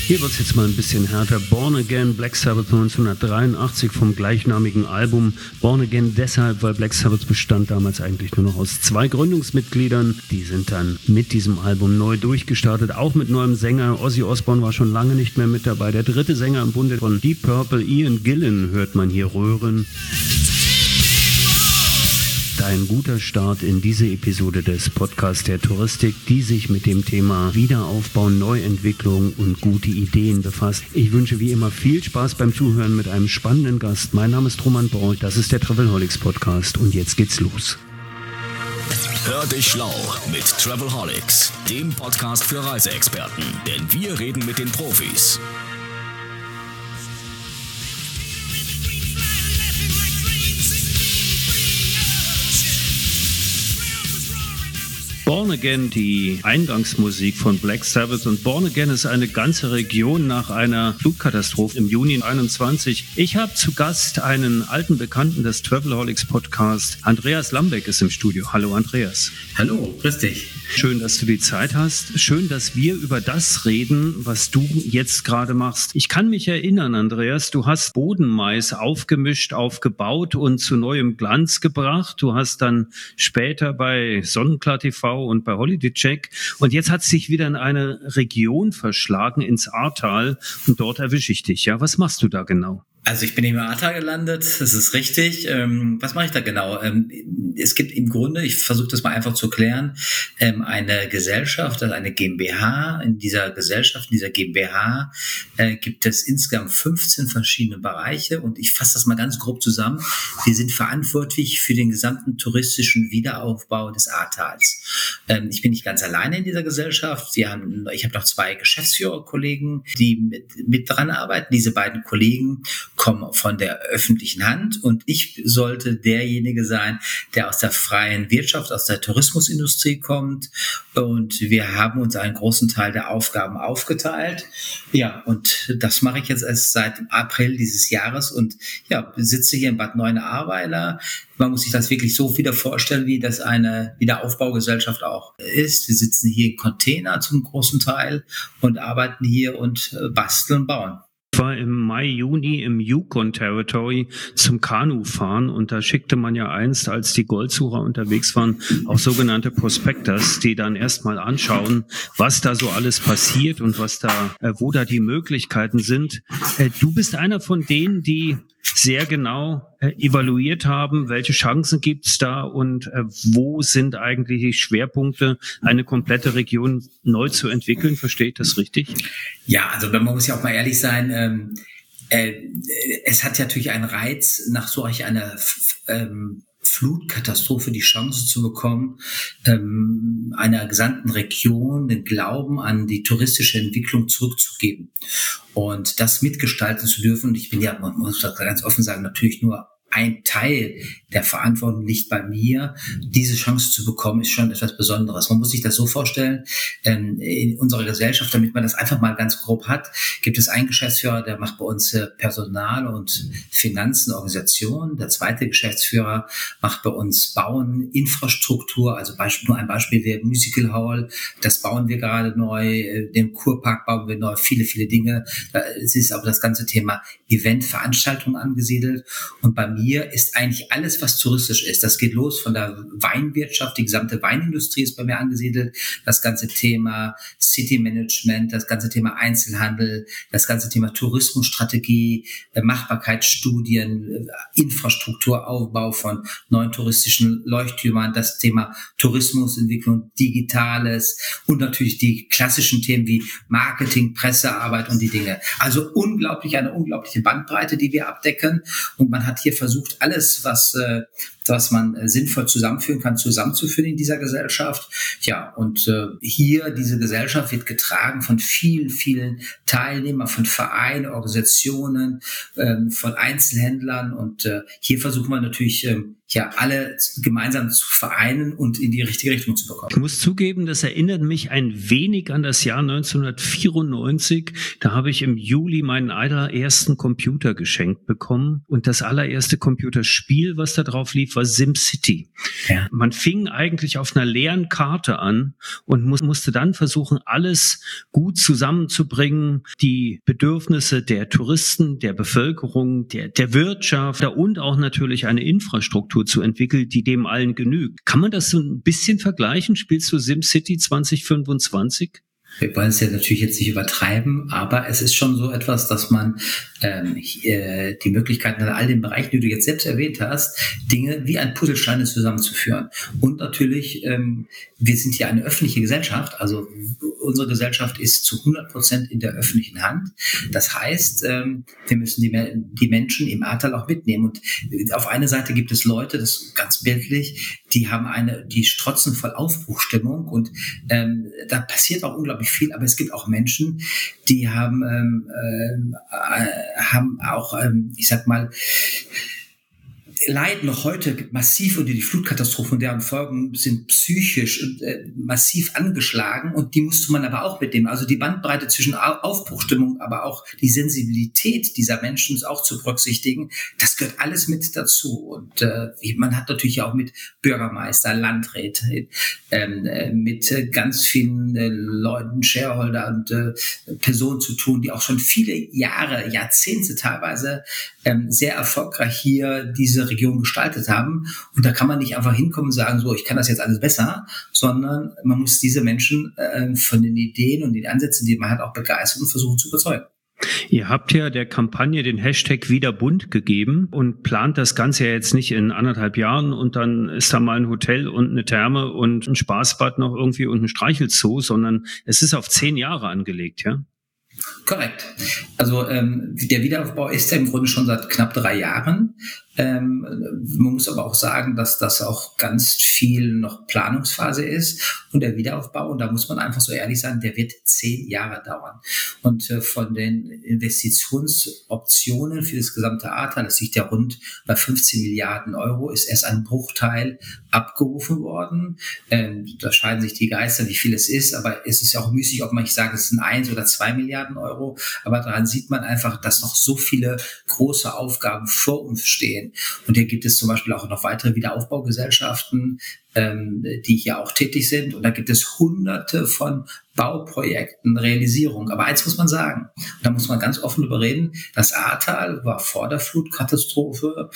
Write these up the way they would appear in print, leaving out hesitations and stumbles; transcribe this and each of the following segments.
Hier wird es jetzt mal ein bisschen härter. Born Again, Black Sabbath 1983 vom gleichnamigen Album. Born Again deshalb, weil Black Sabbath bestand damals eigentlich nur noch aus 2 Gründungsmitgliedern. Die sind dann mit diesem Album neu durchgestartet, auch mit neuem Sänger. Ozzy Osbourne war schon lange nicht mehr mit dabei. Der 3. Sänger im Bunde von Deep Purple, Ian Gillan, hört man hier röhren. Ein guter Start in diese Episode des Podcasts der Touristik, die sich mit dem Thema Wiederaufbau, Neuentwicklung und gute Ideen befasst. Ich wünsche wie immer viel Spaß beim Zuhören mit einem spannenden Gast. Mein Name ist Roman Borch, das ist der Travelholics Podcast und jetzt geht's los. Hör dich schlau mit Travelholics, dem Podcast für Reiseexperten, denn wir reden mit den Profis. Born Again, die Eingangsmusik von Black Sabbath, und Born Again ist eine ganze Region nach einer Flutkatastrophe im Juni 21. Ich habe zu Gast einen alten Bekannten des Travelholics Podcast. Andreas Lambeck ist im Studio. Hallo Andreas. Hallo, grüß dich. Schön, dass du die Zeit hast. Schön, dass wir über das reden, was du jetzt gerade machst. Ich kann mich erinnern, Andreas, du hast Bodenmais aufgemischt, aufgebaut und zu neuem Glanz gebracht. Du hast dann später bei Sonnenklar TV und bei Holiday Check. Und jetzt hat es sich wieder in eine Region verschlagen, ins Ahrtal. Und dort erwische ich dich. Ja, was machst du da genau? Also ich bin im Ahrtal gelandet, das ist richtig. Was mache ich da genau? Es gibt im Grunde, ich versuche das mal einfach zu klären, eine Gesellschaft, also eine GmbH. In dieser Gesellschaft, in dieser GmbH gibt es insgesamt 15 verschiedene Bereiche und ich fasse das mal ganz grob zusammen. Wir sind verantwortlich für den gesamten touristischen Wiederaufbau des Ahrtals. Ich bin nicht ganz alleine in dieser Gesellschaft. Ich habe noch 2 Geschäftsführerkollegen, die mit dran arbeiten. Diese beiden Kollegen kommen von der öffentlichen Hand und ich sollte derjenige sein, der aus der freien Wirtschaft, aus der Tourismusindustrie kommt, und wir haben uns einen großen Teil der Aufgaben aufgeteilt. Ja, und das mache ich jetzt erst seit April dieses Jahres und ja, sitze hier in Bad Neuenahr-Ahrweiler. Man muss sich das wirklich so wieder vorstellen, wie das eine Wiederaufbaugesellschaft auch ist. Wir sitzen hier in Container zum großen Teil und arbeiten hier und basteln, bauen. Ich war im Mai, Juni im Yukon Territory zum Kanufahren und da schickte man ja einst, als die Goldsucher unterwegs waren, auch sogenannte Prospectors, die dann erstmal anschauen, was da so alles passiert und wo da die Möglichkeiten sind. Du bist einer von denen, die sehr genau evaluiert haben, welche Chancen gibt's da und wo sind eigentlich die Schwerpunkte, eine komplette Region neu zu entwickeln. Verstehe ich das richtig? Ja, also man muss ja auch mal ehrlich sein, es hat ja natürlich einen Reiz, nach solch einer Flutkatastrophe die Chance zu bekommen, einer gesamten Region den Glauben an die touristische Entwicklung zurückzugeben und das mitgestalten zu dürfen. Und ich bin ja, man muss das ganz offen sagen, natürlich nur ein Teil der Verantwortung liegt bei mir. Diese Chance zu bekommen, ist schon etwas Besonderes. Man muss sich das so vorstellen, in unserer Gesellschaft, damit man das einfach mal ganz grob hat, gibt es einen Geschäftsführer, der macht bei uns Personal und Finanzen, Organisation. Der zweite Geschäftsführer macht bei uns Bauen, Infrastruktur, also nur ein Beispiel wäre Musical Hall, das bauen wir gerade neu, den Kurpark bauen wir neu, viele, viele Dinge. Es ist aber das ganze Thema Event, Veranstaltung angesiedelt und bei mir ist eigentlich alles, was touristisch ist. Das geht los von der Weinwirtschaft, die gesamte Weinindustrie ist bei mir angesiedelt, das ganze Thema City Management, das ganze Thema Einzelhandel, das ganze Thema Tourismusstrategie, Machbarkeitsstudien, Infrastrukturaufbau von neuen touristischen Leuchttürmern, das Thema Tourismusentwicklung, Digitales und natürlich die klassischen Themen wie Marketing, Pressearbeit und die Dinge. Also eine unglaubliche Bandbreite, die wir abdecken und man hat hier versucht, alles, was man sinnvoll zusammenführen kann, zusammenzuführen in dieser Gesellschaft. Ja, und hier, diese Gesellschaft wird getragen von vielen, vielen Teilnehmern, von Vereinen, Organisationen, von Einzelhändlern und hier versuchen wir natürlich alle gemeinsam zu vereinen und in die richtige Richtung zu bekommen. Ich muss zugeben, das erinnert mich ein wenig an das Jahr 1994. Da habe ich im Juli meinen allerersten Computer geschenkt bekommen und das allererste Computerspiel, was da drauf lief, war SimCity. Ja. Man fing eigentlich auf einer leeren Karte an und musste dann versuchen, alles gut zusammenzubringen, die Bedürfnisse der Touristen, der Bevölkerung, der Wirtschaft und auch natürlich eine Infrastruktur zu entwickeln, die dem allen genügt. Kann man das so ein bisschen vergleichen? Spielst du SimCity 2025? Wir wollen es ja natürlich jetzt nicht übertreiben, aber es ist schon so etwas, dass man die Möglichkeiten in all den Bereichen, die du jetzt selbst erwähnt hast, Dinge wie ein Puzzlesteine zusammenzuführen. Und natürlich, wir sind hier eine öffentliche Gesellschaft, also unsere Gesellschaft ist zu 100% in der öffentlichen Hand. Das heißt, wir müssen die Menschen im Ahrtal auch mitnehmen. Und auf einer Seite gibt es Leute, das ist ganz bildlich, die strotzen voll Aufbruchstimmung und da passiert auch unglaublich viel, aber es gibt auch Menschen, die haben auch, ich sag mal, leiden noch heute massiv unter die Flutkatastrophe und deren Folgen sind psychisch massiv angeschlagen und die musste man aber auch mitnehmen. Also die Bandbreite zwischen Aufbruchstimmung, aber auch die Sensibilität dieser Menschen auch zu berücksichtigen, das gehört alles mit dazu. Und man hat natürlich auch mit Bürgermeister, Landräte, mit ganz vielen Leuten, Shareholder und Personen zu tun, die auch schon viele Jahre, Jahrzehnte teilweise sehr erfolgreich hier diese Region gestaltet haben. Und da kann man nicht einfach hinkommen und sagen, so, ich kann das jetzt alles besser, sondern man muss diese Menschen von den Ideen und den Ansätzen, die man hat, auch begeistern und versuchen zu überzeugen. Ihr habt ja der Kampagne den Hashtag wieder bunt gegeben und plant das Ganze ja jetzt nicht in 1,5 Jahren und dann ist da mal ein Hotel und eine Therme und ein Spaßbad noch irgendwie und ein Streichelzoo, sondern es ist auf 10 Jahre angelegt, ja? Korrekt. Also der Wiederaufbau ist ja im Grunde schon seit knapp 3 Jahren. Man muss aber auch sagen, dass das auch ganz viel noch Planungsphase ist und der Wiederaufbau, und da muss man einfach so ehrlich sein, der wird 10 Jahre dauern. Und von den Investitionsoptionen für das gesamte Ahrtal, das liegt ja rund bei 15 Milliarden Euro, ist erst ein Bruchteil abgerufen worden. Da scheiden sich die Geister, wie viel es ist, aber es ist ja auch müßig, ob man nicht sagt, es sind 1 oder 2 Milliarden Euro, aber daran sieht man einfach, dass noch so viele große Aufgaben vor uns stehen. Und hier gibt es zum Beispiel auch noch weitere Wiederaufbaugesellschaften, die hier auch tätig sind. Und da gibt es Hunderte von Bauprojekten, Realisierung. Aber eins muss man sagen, und da muss man ganz offen drüber reden, das Ahrtal war vor der Flutkatastrophe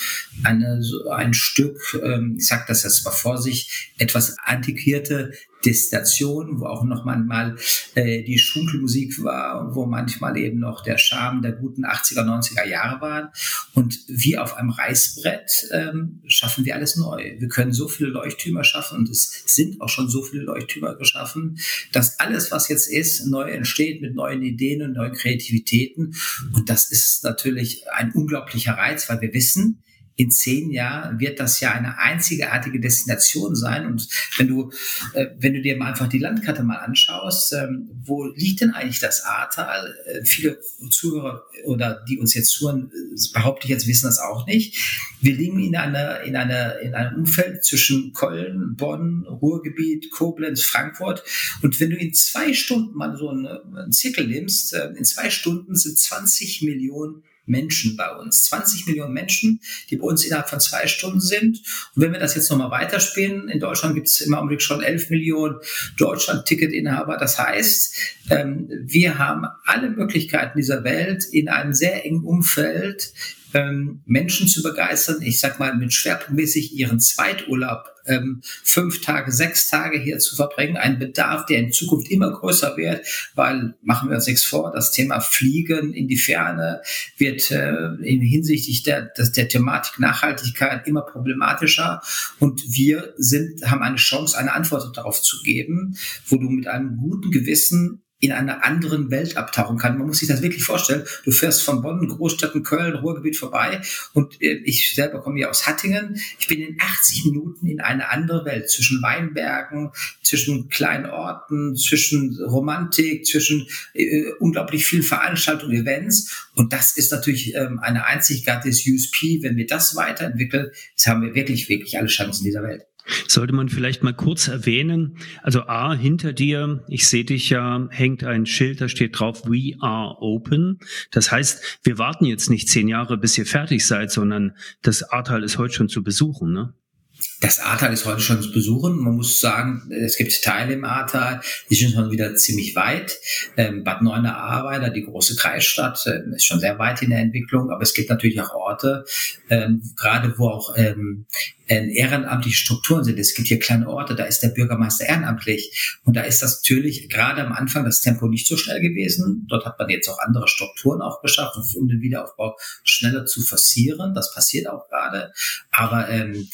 ein Stück, ich sage das jetzt mal vor sich, etwas antiquierte Destination, wo auch noch manchmal die Schunkelmusik war, wo manchmal eben noch der Charme der guten 80er, 90er Jahre waren. Und wie auf einem Reißbrett schaffen wir alles neu. Wir können so viele Leuchttürme schaffen und es sind auch schon so viele Leuchttürme geschaffen, dass alles, was jetzt ist, neu entsteht mit neuen Ideen und neuen Kreativitäten. Und das ist natürlich ein unglaublicher Reiz, weil wir wissen, in 10 Jahren wird das ja eine einzigartige Destination sein. Und wenn du dir mal einfach die Landkarte mal anschaust, wo liegt denn eigentlich das Ahrtal? Viele Zuhörer oder die uns jetzt zuhören, behaupte ich jetzt, wissen das auch nicht. Wir liegen in einem Umfeld zwischen Köln, Bonn, Ruhrgebiet, Koblenz, Frankfurt. Und wenn du in 2 Stunden mal so einen Zirkel nimmst, in 2 Stunden sind 20 Millionen Menschen bei uns. 20 Millionen Menschen, die bei uns innerhalb von 2 Stunden sind. Und wenn wir das jetzt nochmal weiterspielen, in Deutschland gibt es im Augenblick schon 11 Millionen Deutschland-Ticketinhaber. Das heißt, wir haben alle Möglichkeiten dieser Welt in einem sehr engen Umfeld Menschen zu begeistern, ich sag mal mit schwerpunktmäßig ihren Zweiturlaub 5 Tage, 6 Tage hier zu verbringen, ein Bedarf, der in Zukunft immer größer wird, weil, machen wir uns nichts vor, das Thema Fliegen in die Ferne wird hinsichtlich der Thematik Nachhaltigkeit immer problematischer und wir haben eine Chance, eine Antwort darauf zu geben, wo du mit einem guten Gewissen in einer anderen Welt abtauchen kann. Man muss sich das wirklich vorstellen. Du fährst von Bonn, Großstädten, Köln, Ruhrgebiet vorbei und ich selber komme hier aus Hattingen. Ich bin in 80 Minuten in eine andere Welt, zwischen Weinbergen, zwischen kleinen Orten, zwischen Romantik, zwischen unglaublich vielen Veranstaltungen, Events. Und das ist natürlich eine einzigartiges USP. Wenn wir das weiterentwickeln, jetzt haben wir wirklich, wirklich alle Chancen dieser Welt. Sollte man vielleicht mal kurz erwähnen, also A, hinter dir, ich sehe dich ja, hängt ein Schild, da steht drauf, We are open. Das heißt, wir warten jetzt nicht 10 Jahre, bis ihr fertig seid, sondern das Ahrtal ist heute schon zu besuchen, ne? Das Ahrtal ist heute schon zu besuchen. Man muss sagen, es gibt Teile im Ahrtal, die sind schon wieder ziemlich weit. Bad Neuenahr-Ahrweiler, die große Kreisstadt, ist schon sehr weit in der Entwicklung. Aber es gibt natürlich auch Orte, gerade wo auch ehrenamtliche Strukturen sind. Es gibt hier kleine Orte, da ist der Bürgermeister ehrenamtlich. Und da ist das natürlich gerade am Anfang das Tempo nicht so schnell gewesen. Dort hat man jetzt auch andere Strukturen auch geschafft, um den Wiederaufbau schneller zu forcieren. Das passiert auch gerade. Aber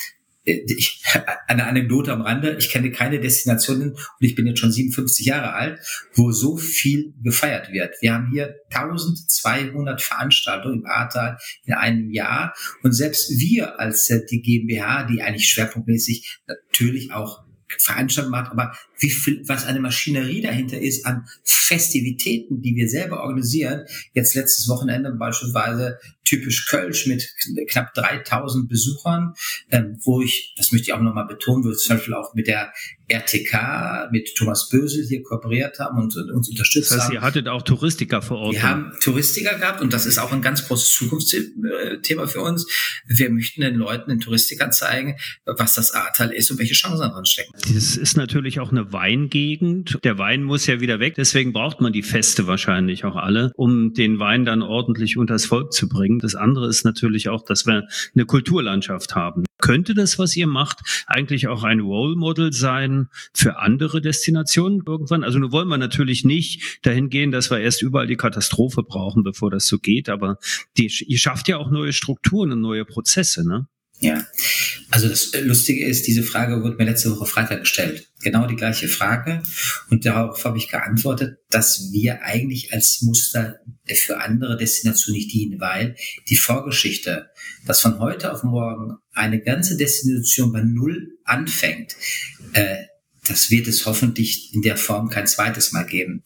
eine Anekdote am Rande, ich kenne keine Destinationen, und ich bin jetzt schon 57 Jahre alt, wo so viel gefeiert wird. Wir haben hier 1200 Veranstaltungen im Ahrtal in einem Jahr, und selbst wir als die GmbH, die eigentlich schwerpunktmäßig natürlich auch Veranstaltungen macht, aber was eine Maschinerie dahinter ist an Festivitäten, die wir selber organisieren. Jetzt letztes Wochenende beispielsweise typisch Kölsch mit knapp 3000 Besuchern, wo ich, das möchte ich auch nochmal betonen, wir zum Beispiel auch mit der RTK, mit Thomas Bösel hier kooperiert haben und uns unterstützt haben. Das heißt, ihr hattet auch Touristiker vor Ort. Wir haben Touristiker gehabt, und das ist auch ein ganz großes Zukunftsthema für uns. Wir möchten den Leuten, den Touristikern zeigen, was das Ahrtal ist und welche Chancen daran stecken. Das ist natürlich auch eine Weingegend. Der Wein muss ja wieder weg, deswegen braucht man die Feste wahrscheinlich auch alle, um den Wein dann ordentlich unters Volk zu bringen. Das andere ist natürlich auch, dass wir eine Kulturlandschaft haben. Könnte das, was ihr macht, eigentlich auch ein Role Model sein für andere Destinationen irgendwann? Also nun wollen wir natürlich nicht dahin gehen, dass wir erst überall die Katastrophe brauchen, bevor das so geht, aber ihr schafft ja auch neue Strukturen und neue Prozesse, ne? Ja, also das Lustige ist, diese Frage wurde mir letzte Woche Freitag gestellt. Genau die gleiche Frage. Und darauf habe ich geantwortet, dass wir eigentlich als Muster für andere Destinationen nicht dienen, weil die Vorgeschichte, dass von heute auf morgen eine ganze Destination bei Null anfängt, das wird es hoffentlich in der Form kein zweites Mal geben.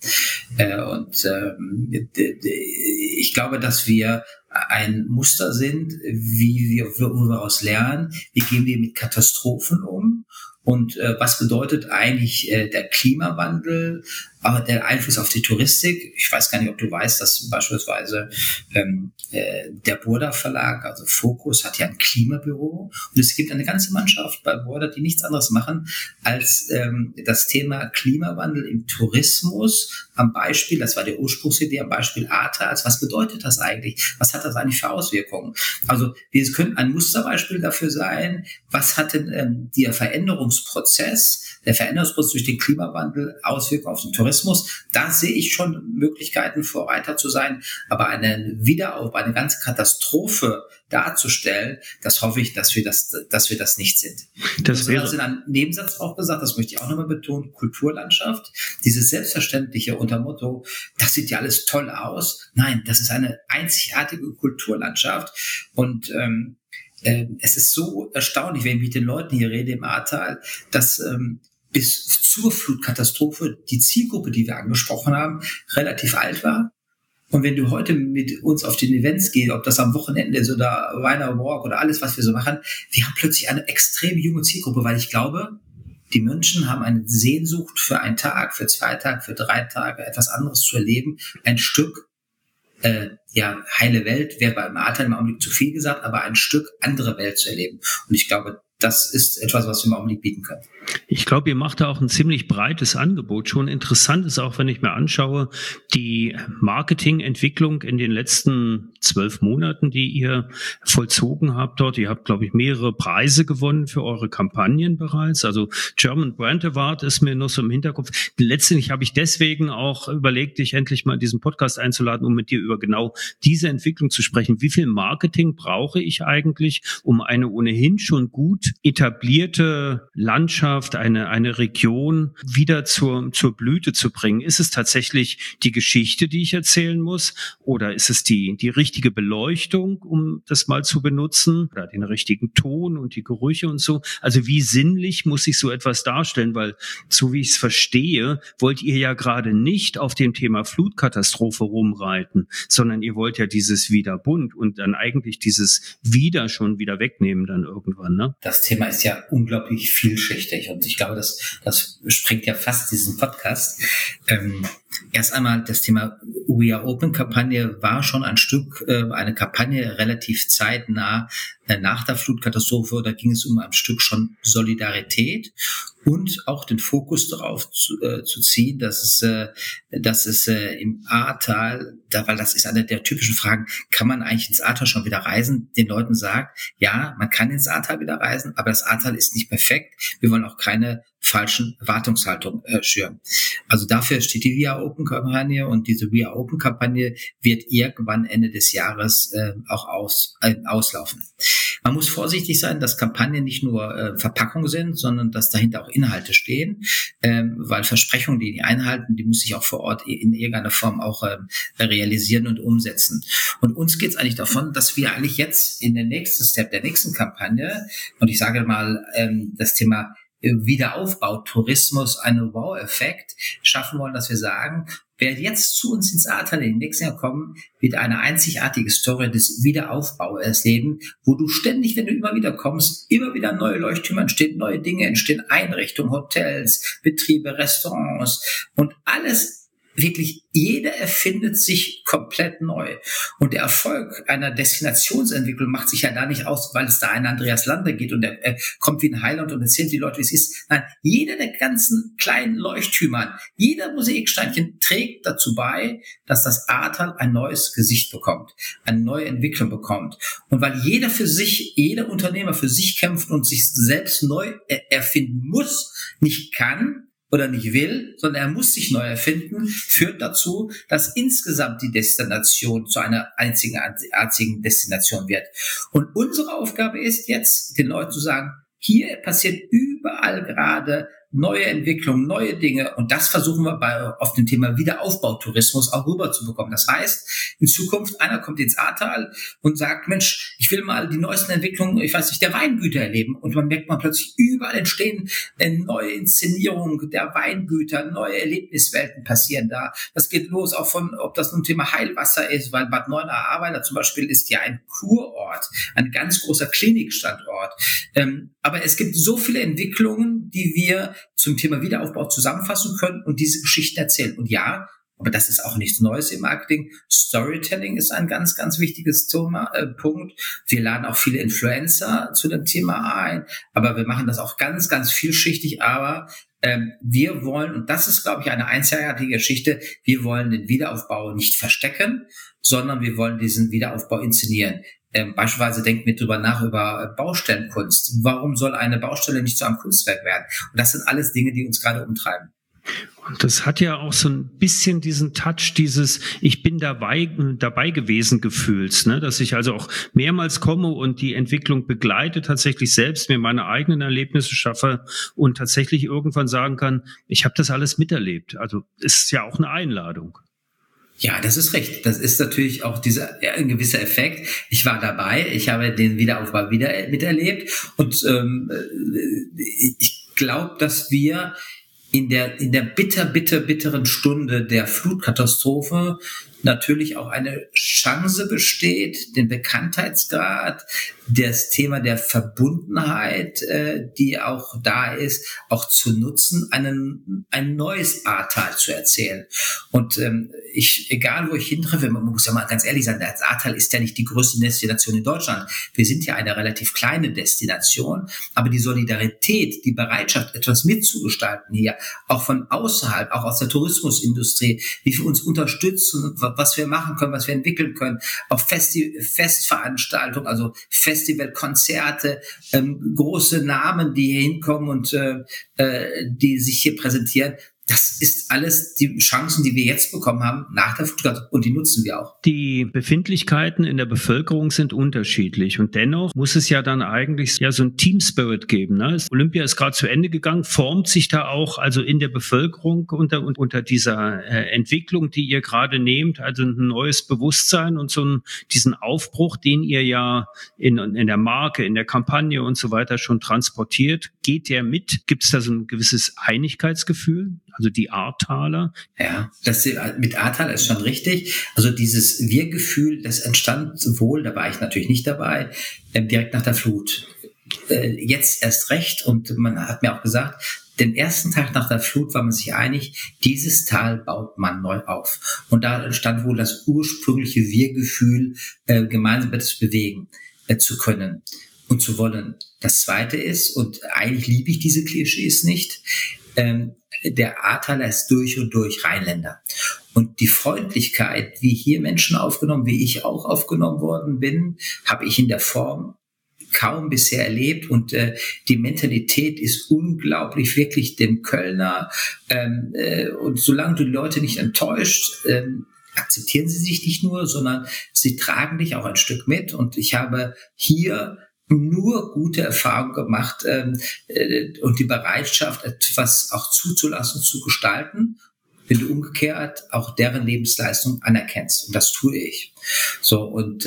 Ich glaube, dass wir ein Muster sind, wo wir daraus lernen, wie gehen wir mit Katastrophen um und was bedeutet eigentlich der Klimawandel, aber der Einfluss auf die Touristik. Ich weiß gar nicht, ob du weißt, dass beispielsweise der Burda Verlag, also Focus, hat ja ein Klimabüro, und es gibt eine ganze Mannschaft bei Burda, die nichts anderes machen, als das Thema Klimawandel im Tourismus am Beispiel, das war die Ursprungsidee, am Beispiel Ahrtals. Was bedeutet das eigentlich? Was hat das eigentlich für Auswirkungen? Also wir können ein Musterbeispiel dafür sein, was hat denn der Veränderungsprozess durch den Klimawandel Auswirkungen auf den Tourismus. Da sehe ich schon Möglichkeiten, Vorreiter zu sein, aber eine ganze Katastrophe darzustellen, das hoffe ich, dass wir das nicht sind. Das wäre in einem Nebensatz auch gesagt, das möchte ich auch nochmal betonen, Kulturlandschaft, dieses Selbstverständliche unter Motto, das sieht ja alles toll aus. Nein, das ist eine einzigartige Kulturlandschaft, und es ist so erstaunlich, wenn ich mit den Leuten hier rede im Ahrtal, dass bis zur Flutkatastrophe die Zielgruppe, die wir angesprochen haben, relativ alt war. Und wenn du heute mit uns auf den Events gehst, ob das am Wochenende ist oder Weiner Walk oder alles, was wir so machen, wir haben plötzlich eine extrem junge Zielgruppe, weil ich glaube, die Menschen haben eine Sehnsucht für einen Tag, für 2 Tage, für 3 Tage, etwas anderes zu erleben, ein Stück heile Welt, wäre beim Ahrtal im Augenblick zu viel gesagt, aber ein Stück andere Welt zu erleben. Und ich glaube, das ist etwas, was wir im Augenblick bieten können. Ich glaube, ihr macht da auch ein ziemlich breites Angebot. Schon interessant ist auch, wenn ich mir anschaue, die Marketingentwicklung in den letzten 12 Monaten, die ihr vollzogen habt dort. Ihr habt, glaube ich, mehrere Preise gewonnen für eure Kampagnen bereits. Also German Brand Award ist mir noch so im Hinterkopf. Letztendlich habe ich deswegen auch überlegt, dich endlich mal in diesen Podcast einzuladen, um mit dir über genau diese Entwicklung zu sprechen. Wie viel Marketing brauche ich eigentlich, um eine ohnehin schon gut etablierte Landschaft, eine Region wieder zur Blüte zu bringen? Ist es tatsächlich die Geschichte, die ich erzählen muss? Oder ist es die richtige Beleuchtung, um das mal zu benutzen? Oder den richtigen Ton und die Gerüche und so? Also wie sinnlich muss ich so etwas darstellen? Weil, so wie ich es verstehe, wollt ihr ja gerade nicht auf dem Thema Flutkatastrophe rumreiten, sondern ihr wollt ja dieses wieder bunt und dann eigentlich dieses wieder schon wieder wegnehmen dann irgendwann, ne? Das Thema ist ja unglaublich vielschichtig, und ich glaube, das sprengt ja fast diesen Podcast. Erst einmal das Thema We Are Open-Kampagne war schon ein Stück, eine Kampagne relativ zeitnah nach der Flutkatastrophe. Da ging es um ein Stück schon Solidarität und auch den Fokus darauf zu ziehen, dass es im Ahrtal, weil das ist eine der typischen Fragen, kann man eigentlich ins Ahrtal schon wieder reisen? Den Leuten sagt, ja, man kann ins Ahrtal wieder reisen, aber das Ahrtal ist nicht perfekt. Wir wollen auch keine falschen Erwartungshaltung schüren. Also dafür steht die We Are Open-Kampagne, und diese We Are Open-Kampagne wird irgendwann Ende des Jahres auch auslaufen. Man muss vorsichtig sein, dass Kampagnen nicht nur Verpackungen sind, sondern dass dahinter auch Inhalte stehen, weil Versprechungen, die einhalten, die muss ich auch vor Ort in irgendeiner Form auch realisieren und umsetzen. Und uns geht es eigentlich davon, dass wir eigentlich jetzt in den nächsten Step der nächsten Kampagne, und ich sage mal das Thema Wiederaufbau, Tourismus, einen Wow-Effekt schaffen wollen, dass wir sagen, wer jetzt zu uns ins Ahrtal in den nächsten Jahr kommen, wird eine einzigartige Story des Wiederaufbaus erleben, wo du ständig, wenn du immer wieder kommst, immer wieder neue Leuchttürme entstehen, neue Dinge entstehen, Einrichtungen, Hotels, Betriebe, Restaurants und alles. Wirklich, jeder erfindet sich komplett neu. Und der Erfolg einer Destinationsentwicklung macht sich ja da nicht aus, weil es da einen Andreas Lande geht und er kommt wie ein Heiland und erzählt die Leute, wie es ist. Nein, jeder der ganzen kleinen Leuchttürmer, jeder Mosaiksteinchen trägt dazu bei, dass das Ahrtal ein neues Gesicht bekommt, eine neue Entwicklung bekommt. Und weil jeder Unternehmer für sich kämpft und sich selbst neu erfinden muss, nicht kann, oder nicht will, sondern er muss sich neu erfinden, führt dazu, dass insgesamt die Destination zu einer einzigartigen Destination wird. Und unsere Aufgabe ist jetzt, den Leuten zu sagen, hier passiert überall gerade neue Entwicklungen, neue Dinge, und das versuchen wir auf dem Thema Wiederaufbautourismus auch rüberzubekommen. Das heißt, in Zukunft einer kommt ins Ahrtal und sagt, Mensch, ich will mal die neuesten Entwicklungen, ich weiß nicht, der Weingüter erleben, und man merkt plötzlich, überall entstehen neue Inszenierungen der Weingüter, neue Erlebniswelten passieren da. Das geht los auch von, ob das nun Thema Heilwasser ist, weil Bad Neuenahr-Ahrweiler zum Beispiel ist ja ein Kurort, ein ganz großer Klinikstandort. Aber es gibt so viele Entwicklungen, die wir zum Thema Wiederaufbau zusammenfassen können und diese Geschichten erzählen. Und ja, aber das ist auch nichts Neues im Marketing. Storytelling ist ein ganz, ganz wichtiges Punkt. Wir laden auch viele Influencer zu dem Thema ein, aber wir machen das auch ganz, ganz vielschichtig. Aber wir wollen, und das ist, glaube ich, eine einzigartige Geschichte, wir wollen den Wiederaufbau nicht verstecken, sondern wir wollen diesen Wiederaufbau inszenieren. Beispielsweise denkt mit drüber nach über Baustellenkunst. Warum soll eine Baustelle nicht zu einem Kunstwerk werden? Und das sind alles Dinge, die uns gerade umtreiben. Und das hat ja auch so ein bisschen diesen Touch dieses Ich bin dabei gewesen Gefühls, ne? Dass ich also auch mehrmals komme und die Entwicklung begleite, tatsächlich selbst mir meine eigenen Erlebnisse schaffe und tatsächlich irgendwann sagen kann, ich habe das alles miterlebt. Also ist ja auch eine Einladung. Ja, das ist recht. Das ist natürlich auch ein gewisser Effekt. Ich war dabei, ich habe den Wiederaufbau wieder miterlebt, und ich glaube, dass wir in der bitteren Stunde der Flutkatastrophe natürlich auch eine Chance besteht, den Bekanntheitsgrad, das Thema der Verbundenheit, die auch da ist, auch zu nutzen, ein neues Ahrtal zu erzählen. Und egal wo ich hintreffe, man muss ja mal ganz ehrlich sein, das Ahrtal ist ja nicht die größte Destination in Deutschland. Wir sind ja eine relativ kleine Destination, aber die Solidarität, die Bereitschaft, etwas mitzugestalten hier, auch von außerhalb, auch aus der Tourismusindustrie, wie wir uns unterstützen, was wir machen können, was wir entwickeln können, auch Festveranstaltungen, also Festivalkonzerte, große Namen, die hier hinkommen und die sich hier präsentieren. Das ist alles die Chancen, die wir jetzt bekommen haben nach der Flutkatastrophe, und die nutzen wir auch. Die Befindlichkeiten in der Bevölkerung sind unterschiedlich, und dennoch muss es ja dann eigentlich ja so ein Team-Spirit geben, ne? Olympia ist gerade zu Ende gegangen, formt sich da auch also in der Bevölkerung unter dieser Entwicklung, die ihr gerade nehmt, also ein neues Bewusstsein und diesen Aufbruch, den ihr ja in der Marke, in der Kampagne und so weiter schon transportiert, geht der mit? Gibt es da so ein gewisses Einigkeitsgefühl? Also die Ahrtaler? Ja, das mit Ahrtal ist schon richtig. Also dieses Wir-Gefühl, das entstand wohl, da war ich natürlich nicht dabei, direkt nach der Flut. Jetzt erst recht, und man hat mir auch gesagt, den ersten Tag nach der Flut war man sich einig, dieses Tal baut man neu auf. Und da entstand wohl das ursprüngliche Wir-Gefühl, gemeinsam etwas bewegen zu können und zu wollen. Das Zweite ist, und eigentlich liebe ich diese Klischees nicht, der Ahrtaler ist durch und durch Rheinländer. Und die Freundlichkeit, wie hier Menschen aufgenommen, wie ich auch aufgenommen worden bin, habe ich in der Form kaum bisher erlebt. Und die Mentalität ist unglaublich, wirklich dem Kölner. Und solange du die Leute nicht enttäuscht, akzeptieren sie sich nicht nur, sondern sie tragen dich auch ein Stück mit. Und ich habe hier nur gute Erfahrungen gemacht und die Bereitschaft, etwas auch zuzulassen, zu gestalten, wenn du umgekehrt auch deren Lebensleistung anerkennst. Und das tue ich. So, und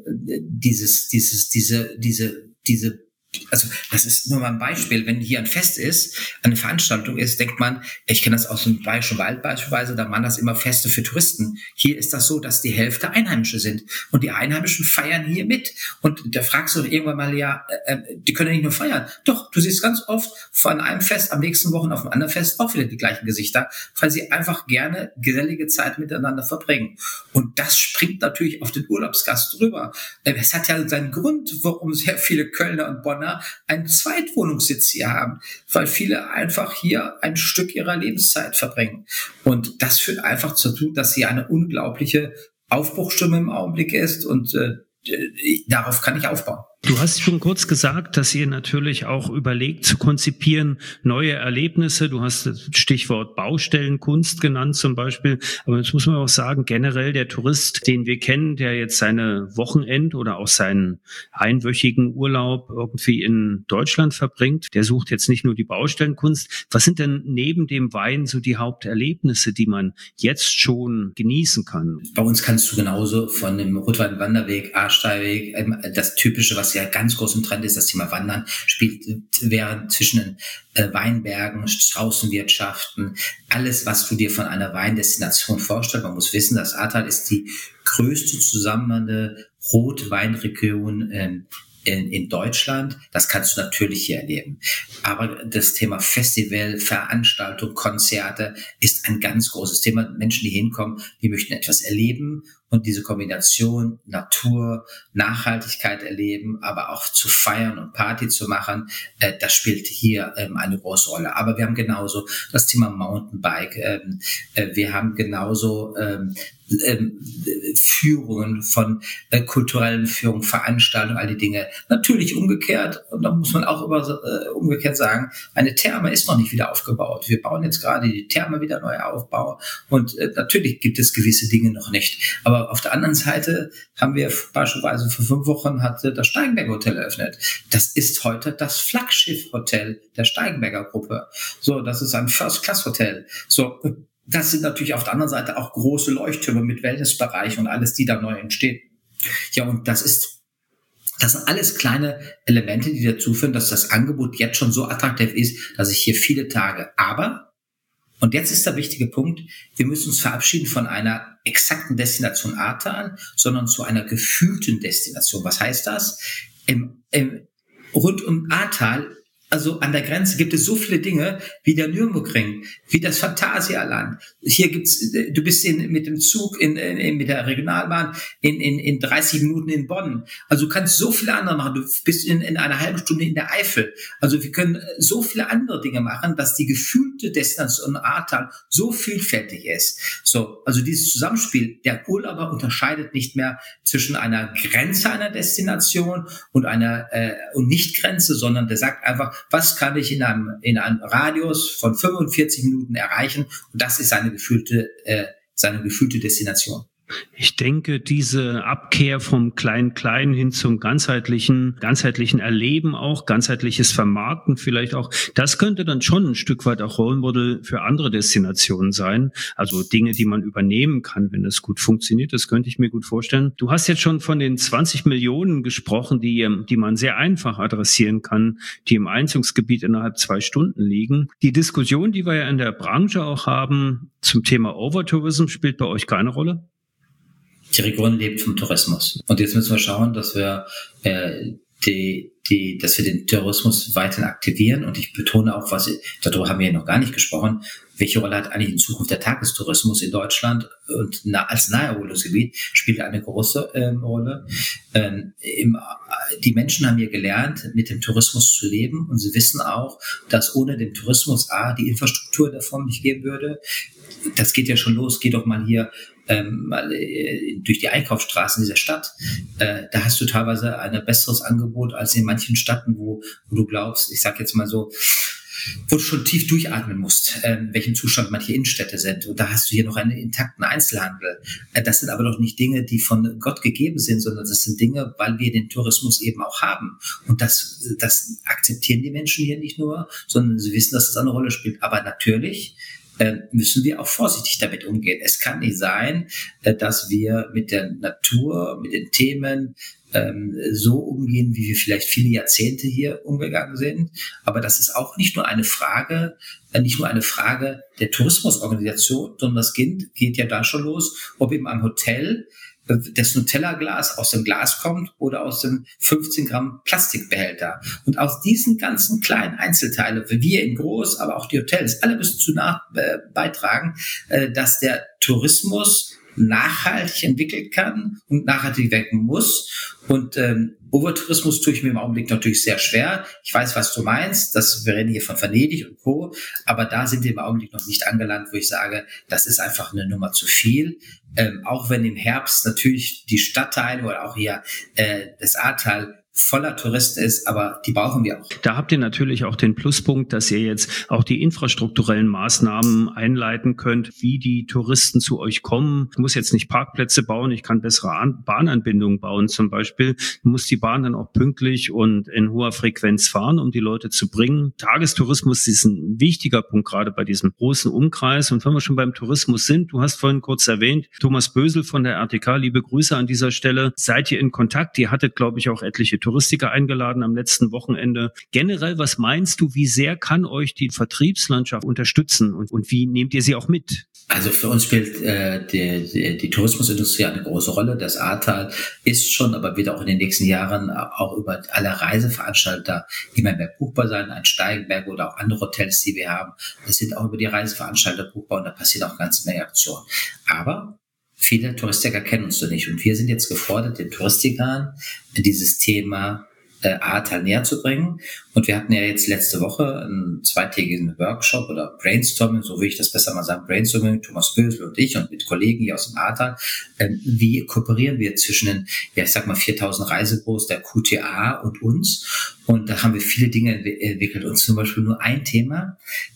also das ist nur mal ein Beispiel. Wenn hier ein Fest ist, eine Veranstaltung ist, denkt man, ich kenne das aus dem Bayerischen Wald beispielsweise, da waren das immer Feste für Touristen. Hier ist das so, dass die Hälfte Einheimische sind. Und die Einheimischen feiern hier mit. Und da fragst du doch irgendwann mal, die können ja nicht nur feiern. Doch, du siehst ganz oft von einem Fest am nächsten Wochen auf einem anderen Fest auch wieder die gleichen Gesichter, weil sie einfach gerne gesellige Zeit miteinander verbringen. Und das springt natürlich auf den Urlaubsgast drüber. Es hat ja seinen Grund, warum sehr viele Kölner und Bonner einen Zweitwohnungssitz hier haben, weil viele einfach hier ein Stück ihrer Lebenszeit verbringen. Und das führt einfach dazu, dass hier eine unglaubliche Aufbruchstimme im Augenblick ist und darauf kann ich aufbauen. Du hast schon kurz gesagt, dass ihr natürlich auch überlegt zu konzipieren, neue Erlebnisse. Du hast das Stichwort Baustellenkunst genannt zum Beispiel. Aber jetzt muss man auch sagen, generell der Tourist, den wir kennen, der jetzt seine Wochenend- oder auch seinen einwöchigen Urlaub irgendwie in Deutschland verbringt, der sucht jetzt nicht nur die Baustellenkunst. Was sind denn neben dem Wein so die Haupterlebnisse, die man jetzt schon genießen kann? Bei uns kannst du genauso von dem Rotwein-Wanderweg, Ahrsteinweg, das Typische, was ja ganz groß im Trend ist, das Thema Wandern, spielt während zwischen den Weinbergen, Straußenwirtschaften, alles, was du dir von einer Weindestination vorstellst. Man muss wissen, das Ahrtal ist die größte zusammenhängende Rotweinregion in Deutschland. Das kannst du natürlich hier erleben. Aber das Thema Festival, Veranstaltung, Konzerte ist ein ganz großes Thema. Menschen, die hinkommen, die möchten etwas erleben und diese Kombination Natur, Nachhaltigkeit erleben, aber auch zu feiern und Party zu machen, das spielt hier eine große Rolle. Aber wir haben genauso das Thema Mountainbike, wir haben genauso Führungen von kulturellen Führungen, Veranstaltungen, all die Dinge. Natürlich umgekehrt, und da muss man auch umgekehrt sagen, eine Therme ist noch nicht wieder aufgebaut. Wir bauen jetzt gerade die Therme wieder neu aufbauen und natürlich gibt es gewisse Dinge noch nicht. Aber auf der anderen Seite haben wir beispielsweise vor 5 Wochen hat das Steigenberger Hotel eröffnet. Das ist heute das Flaggschiff-Hotel der Steigenberger Gruppe. So, das ist ein First-Class-Hotel. So, das sind natürlich auf der anderen Seite auch große Leuchttürme mit Wellnessbereich und alles, die da neu entstehen. Ja, und das sind alles kleine Elemente, die dazu führen, dass das Angebot jetzt schon so attraktiv ist, dass ich hier viele Tage, und jetzt ist der wichtige Punkt, wir müssen uns verabschieden von einer exakten Destination Ahrtal, sondern zu einer gefühlten Destination. Was heißt das? Rund um Ahrtal, also an der Grenze, gibt es so viele Dinge wie der Nürburgring, wie das Phantasialand. Hier gibt's, du bist mit dem Zug mit der Regionalbahn in 30 Minuten in Bonn. Also du kannst so viele andere machen. Du bist in einer halben Stunde in der Eifel. Also wir können so viele andere Dinge machen, dass die gefühlte Destination Ahrtal so vielfältig ist. So, also dieses Zusammenspiel, der Urlauber unterscheidet nicht mehr zwischen einer Grenze einer Destination und einer und Nicht-Grenze, sondern der sagt einfach, was kann ich in einem Radius von 45 Minuten erreichen? Und das ist seine gefühlte Destination. Ich denke, diese Abkehr vom Klein-Klein hin zum ganzheitlichen Erleben auch, ganzheitliches Vermarkten vielleicht auch, das könnte dann schon ein Stück weit auch Role Model für andere Destinationen sein. Also Dinge, die man übernehmen kann, wenn das gut funktioniert, das könnte ich mir gut vorstellen. Du hast jetzt schon von den 20 Millionen gesprochen, die man sehr einfach adressieren kann, die im Einzugsgebiet innerhalb 2 Stunden liegen. Die Diskussion, die wir ja in der Branche auch haben zum Thema Overtourism, spielt bei euch keine Rolle? Die Region lebt vom Tourismus. Und jetzt müssen wir schauen, dass wir dass wir den Tourismus weiterhin aktivieren. Und ich betone auch, darüber haben wir ja noch gar nicht gesprochen, welche Rolle hat eigentlich in Zukunft der Tagestourismus in Deutschland? Und als Naherholungsgebiet spielt er eine große Rolle. Die Menschen haben hier gelernt, mit dem Tourismus zu leben. Und sie wissen auch, dass ohne den Tourismus die Infrastruktur davon nicht geben würde. Das geht ja schon los. Geh doch mal hier durch die Einkaufsstraßen dieser Stadt. Da hast du teilweise ein besseres Angebot als in manchen Städten, wo du glaubst, ich sag jetzt mal so, wo du schon tief durchatmen musst, in welchem Zustand manche Innenstädte sind. Und da hast du hier noch einen intakten Einzelhandel. Das sind aber doch nicht Dinge, die von Gott gegeben sind, sondern das sind Dinge, weil wir den Tourismus eben auch haben. Und das akzeptieren die Menschen hier nicht nur, sondern sie wissen, dass es eine Rolle spielt. Aber natürlich müssen wir auch vorsichtig damit umgehen. Es kann nicht sein, dass wir mit der Natur, mit den Themen so umgehen, wie wir vielleicht viele Jahrzehnte hier umgegangen sind. Aber das ist auch nicht nur eine Frage der Tourismusorganisation, sondern das geht ja da schon los, ob eben am Hotel das Nutella-Glas aus dem Glas kommt oder aus dem 15 Gramm Plastikbehälter. Und aus diesen ganzen kleinen Einzelteile, wir in groß, aber auch die Hotels, alle müssen beitragen, dass der Tourismus nachhaltig entwickelt kann und nachhaltig wirken muss. Und Overtourismus tue ich mir im Augenblick natürlich sehr schwer. Ich weiß, was du meinst. Wir reden hier von Venedig und Co. Aber da sind wir im Augenblick noch nicht angelangt, wo ich sage, das ist einfach eine Nummer zu viel. Auch wenn im Herbst natürlich die Stadtteile oder auch hier das Ahrtal voller Touristen ist, aber die brauchen wir auch. Da habt ihr natürlich auch den Pluspunkt, dass ihr jetzt auch die infrastrukturellen Maßnahmen einleiten könnt, wie die Touristen zu euch kommen. Ich muss jetzt nicht Parkplätze bauen, ich kann bessere Bahnanbindungen bauen zum Beispiel. Du musst die Bahn dann auch pünktlich und in hoher Frequenz fahren, um die Leute zu bringen. Tagestourismus ist ein wichtiger Punkt, gerade bei diesem großen Umkreis. Und wenn wir schon beim Tourismus sind, du hast vorhin kurz erwähnt, Thomas Bösel von der RTK, liebe Grüße an dieser Stelle. Seid ihr in Kontakt? Ihr hattet, glaube ich, auch etliche Touristiker eingeladen am letzten Wochenende. Generell, was meinst du, wie sehr kann euch die Vertriebslandschaft unterstützen und wie nehmt ihr sie auch mit? Also für uns spielt die Tourismusindustrie eine große Rolle. Das Ahrtal ist schon, aber wird auch in den nächsten Jahren auch über alle Reiseveranstalter immer mehr buchbar sein. Ein Steigenberg oder auch andere Hotels, die wir haben, das sind auch über die Reiseveranstalter buchbar und da passiert auch ganz mehr Aktionen. Aber viele Touristiker kennen uns so nicht und wir sind jetzt gefordert, den Touristikern dieses Thema Ahrtal näher zu bringen. Und wir hatten ja jetzt letzte Woche einen zweitägigen Workshop oder Brainstorming, so will ich das besser mal sagen, Brainstorming, Thomas Bösel und ich und mit Kollegen hier aus dem Ahrtal. Wie kooperieren wir zwischen den, 4.000 Reisebüros der QTA und uns? Und da haben wir viele Dinge entwickelt und zum Beispiel nur ein Thema,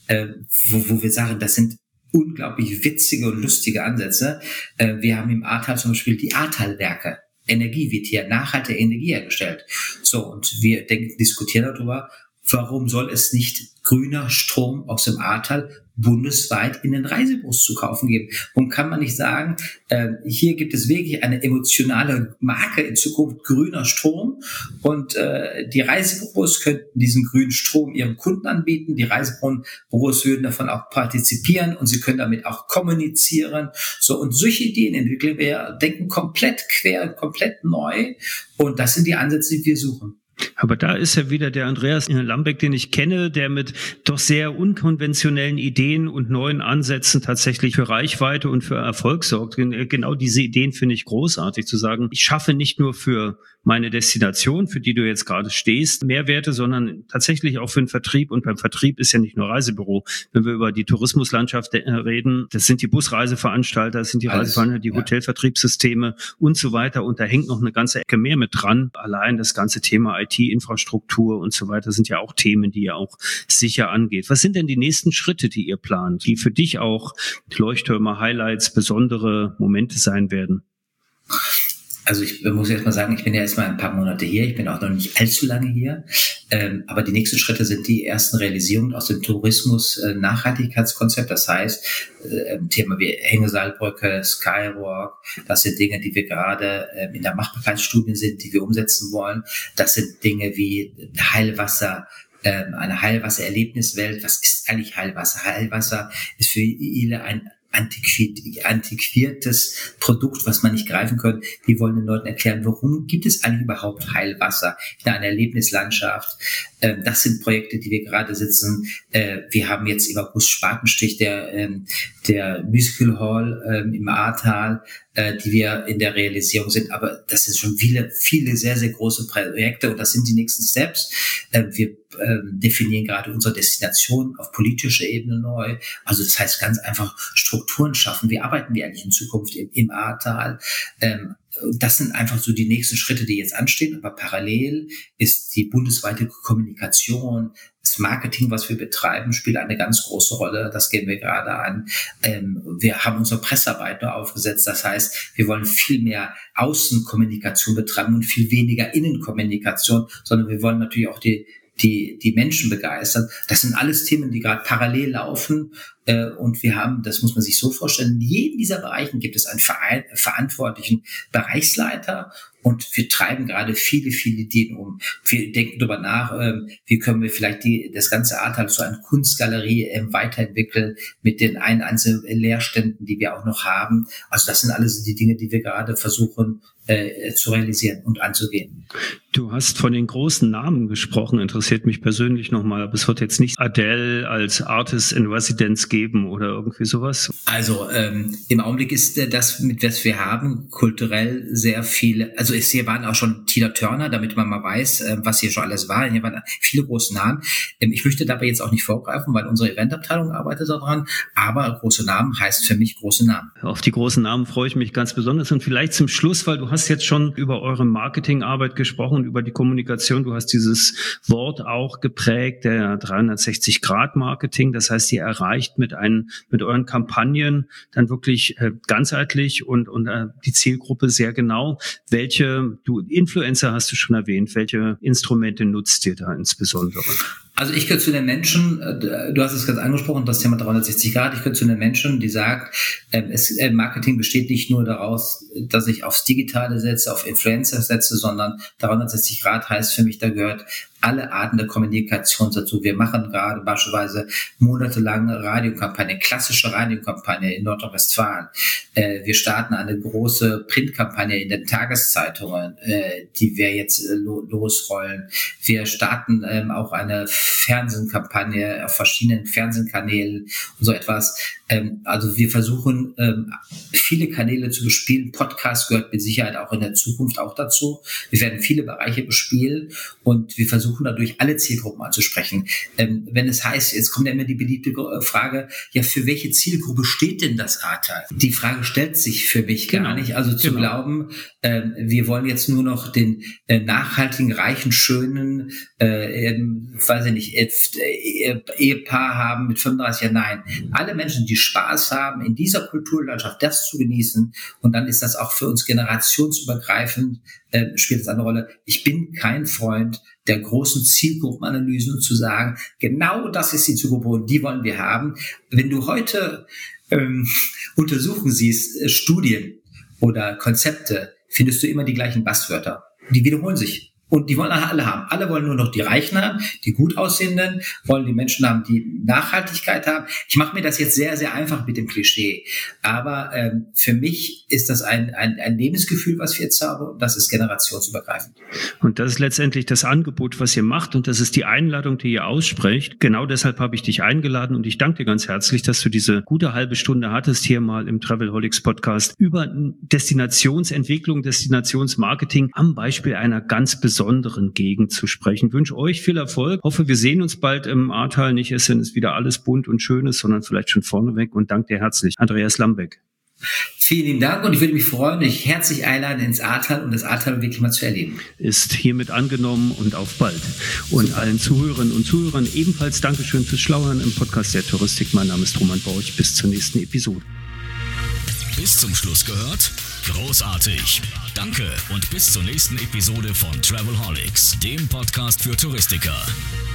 wo wir sagen, das sind unglaublich witzige und lustige Ansätze. Wir haben im Ahrtal zum Beispiel die Ahrtalwerke. Energie wird hier, nachhaltige Energie hergestellt. So, und wir diskutieren darüber, warum soll es nicht grüner Strom aus dem Ahrtal bundesweit in den Reisebüros zu kaufen geben? Warum kann man nicht sagen, hier gibt es wirklich eine emotionale Marke in Zukunft, grüner Strom, und die Reisebüros könnten diesen grünen Strom ihren Kunden anbieten, die Reisebüros würden davon auch partizipieren und sie können damit auch kommunizieren. So, und solche Ideen entwickeln wir, denken komplett quer, komplett neu, und das sind die Ansätze, die wir suchen. Aber da ist ja wieder der Andreas Lambeck, den ich kenne, der mit doch sehr unkonventionellen Ideen und neuen Ansätzen tatsächlich für Reichweite und für Erfolg sorgt. Genau diese Ideen finde ich großartig, zu sagen, ich schaffe nicht nur für meine Destination, für die du jetzt gerade stehst, Mehrwerte, sondern tatsächlich auch für den Vertrieb. Und beim Vertrieb ist ja nicht nur Reisebüro. Wenn wir über die Tourismuslandschaft reden, das sind die Busreiseveranstalter, das sind die Reiseveranstalter, die Hotelvertriebssysteme und so weiter. Und da hängt noch eine ganze Ecke mehr mit dran. Allein das ganze Thema IT-Infrastruktur und so weiter sind ja auch Themen, die ihr auch sicher angeht. Was sind denn die nächsten Schritte, die ihr plant, die für dich auch Leuchttürme, Highlights, besondere Momente sein werden? Also ich muss jetzt mal sagen, ich bin ja erst mal ein paar Monate hier, ich bin auch noch nicht allzu lange hier, aber die nächsten Schritte sind die ersten Realisierungen aus dem Tourismus-Nachhaltigkeitskonzept, das heißt Thema wie Hängesaalbrücke, Skywalk, das sind Dinge, die wir gerade in der Machbarkeitsstudie sind, die wir umsetzen wollen, das sind Dinge wie Heilwasser, eine Heilwassererlebniswelt. Was ist eigentlich Heilwasser? Heilwasser ist für viele ein antiquiertes Produkt, was man nicht greifen kann. Wir wollen den Leuten erklären, warum gibt es eigentlich überhaupt Heilwasser in einer Erlebnislandschaft. Das sind Projekte, die wir gerade sitzen. Wir haben jetzt im August Spatenstich der Musical Hall im Ahrtal, die wir in der Realisierung sind. Aber das sind schon viele sehr, sehr große Projekte und das sind die nächsten Steps. Wir definieren gerade unsere Destination auf politischer Ebene neu. Also das heißt ganz einfach Strukturen schaffen. Wie arbeiten wir eigentlich in Zukunft im Ahrtal? Das sind einfach so die nächsten Schritte, die jetzt anstehen. Aber parallel ist die bundesweite Kommunikation, das Marketing, was wir betreiben, spielt eine ganz große Rolle. Das gehen wir gerade an. Wir haben unsere Pressearbeit neu aufgesetzt. Das heißt, wir wollen viel mehr Außenkommunikation betreiben und viel weniger Innenkommunikation, sondern wir wollen natürlich auch die Menschen begeistern. Das sind alles Themen, die gerade parallel laufen. Und wir haben, das muss man sich so vorstellen, in jedem dieser Bereichen gibt es einen verantwortlichen Bereichsleiter und wir treiben gerade viele Ideen um. Wir denken darüber nach, wie können wir vielleicht das ganze Ahrtal zu einer Kunstgalerie weiterentwickeln mit den einzelnen Leerständen, die wir auch noch haben. Also das sind alles die Dinge, die wir gerade versuchen zu realisieren und anzugehen. Du hast von den großen Namen gesprochen, interessiert mich persönlich nochmal, aber es wird jetzt nicht Adele als Artist in Residence geben oder irgendwie sowas? Also im Augenblick ist das, mit was wir haben, kulturell sehr viele, also hier waren auch schon Tina Turner, damit man mal weiß, was hier schon alles war. Hier waren viele große Namen. Ich möchte dabei jetzt auch nicht vorgreifen, weil unsere Eventabteilung arbeitet daran, aber große Namen heißt für mich große Namen. Auf die großen Namen freue ich mich ganz besonders und vielleicht zum Schluss, weil du hast jetzt schon über eure Marketingarbeit gesprochen, über die Kommunikation. Du hast dieses Wort auch geprägt, der 360-Grad-Marketing. Das heißt, ihr erreicht mit euren Kampagnen dann wirklich ganzheitlich und die Zielgruppe sehr genau. Influencer hast du schon erwähnt. Welche Instrumente nutzt ihr da insbesondere? Also ich gehöre zu den Menschen, du hast es gerade angesprochen, das Thema 360 Grad, ich gehöre zu den Menschen, die sagt, Marketing besteht nicht nur daraus, dass ich aufs Digitale setze, auf Influencer setze, sondern 360 Grad heißt für mich, da gehört alle Arten der Kommunikation dazu. Wir machen gerade beispielsweise monatelange Radiokampagne, klassische Radiokampagne in Nordrhein-Westfalen. Wir starten eine große Printkampagne in den Tageszeitungen, die wir jetzt losrollen. Wir starten auch eine Fernsehkampagne auf verschiedenen Fernsehkanälen und so etwas. Also wir versuchen, viele Kanäle zu bespielen. Podcast gehört mit Sicherheit auch in der Zukunft auch dazu. Wir werden viele Bereiche bespielen und wir versuchen dadurch alle Zielgruppen anzusprechen. Wenn es heißt, jetzt kommt ja immer die beliebte Frage, ja, für welche Zielgruppe steht denn das Ahrtal? Die Frage stellt sich für mich gar nicht. Also zu glauben, wir wollen jetzt nur noch den nachhaltigen, reichen, schönen, weiß ich nicht, Ehepaar haben mit 35 Jahren. Nein, alle Menschen, die Spaß haben, in dieser Kulturlandschaft das zu genießen, und dann ist das auch für uns generationsübergreifend, spielt es eine Rolle. Ich bin kein Freund der großen Zielgruppenanalysen und zu sagen, genau das ist die Zielgruppe und die wollen wir haben. Wenn du heute Untersuchungen siehst, Studien oder Konzepte, findest du immer die gleichen Basswörter. Die wiederholen sich. Und die wollen alle haben. Alle wollen nur noch die Reichen haben, die gut aussehenden, wollen die Menschen haben, die Nachhaltigkeit haben. Ich mache mir das jetzt sehr, sehr einfach mit dem Klischee. Aber für mich ist das ein Lebensgefühl, was wir jetzt haben. Und das ist generationsübergreifend. Und das ist letztendlich das Angebot, was ihr macht. Und das ist die Einladung, die ihr aussprecht. Genau deshalb habe ich dich eingeladen. Und ich danke dir ganz herzlich, dass du diese gute halbe Stunde hattest, hier mal im Travelholics Podcast über Destinationsentwicklung, Destinationsmarketing am Beispiel einer ganz besonderen Gegend zu sprechen. Ich wünsche euch viel Erfolg. Hoffe, wir sehen uns bald im Ahrtal. Nicht es ist wieder alles bunt und schönes, sondern vielleicht schon vorneweg. Und danke dir herzlich, Andreas Lambeck. Vielen lieben Dank und ich würde mich freuen, dich herzlich einladen ins Ahrtal und das Ahrtal wirklich mal zu erleben. Ist hiermit angenommen und auf bald. Und allen Zuhörerinnen und Zuhörern ebenfalls Dankeschön fürs Schlauern im Podcast der Touristik. Mein Name ist Roman Borch. Bis zur nächsten Episode. Bis zum Schluss gehört? Großartig. Danke und bis zur nächsten Episode von Travelholics, dem Podcast für Touristiker.